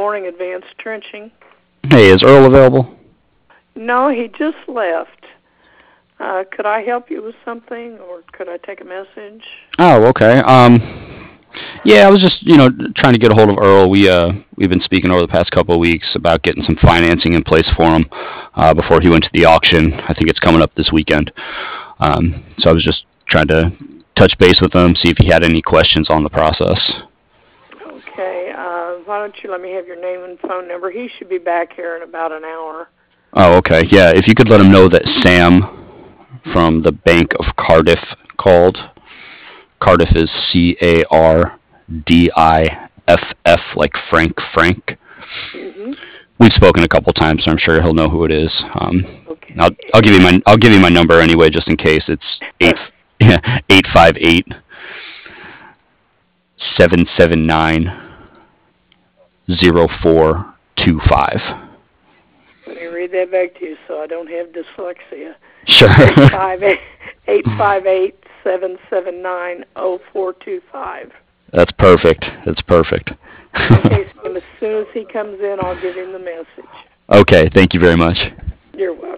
morning, Advanced Trenching. Hey, is Earl available? No, he just left. Could I help you with something, or could I take a message? Oh, okay. Yeah, I was just, trying to get a hold of Earl. We've been speaking over the past couple of weeks about getting some financing in place for him before he went to the auction. I think it's coming up this weekend. So I was just trying to touch base with him, see if he had any questions on the process. Okay. Why don't you let me have your name and phone number? He should be back here in about an hour. Oh, okay. Yeah, if you could let him know that Sam from the Bank of Cardiff called. Cardiff is Cardiff, like Frank. Mm-hmm. We've spoken a couple times, so I'm sure he'll know who it is. Okay. I'll give you my number anyway, just in case. It's 858 779 0425. Let me read that back to you so I don't have dyslexia. Sure. 858-779-0425. That's perfect. Okay, so as soon as he comes in, I'll give him the message. Okay, thank you very much. You're welcome.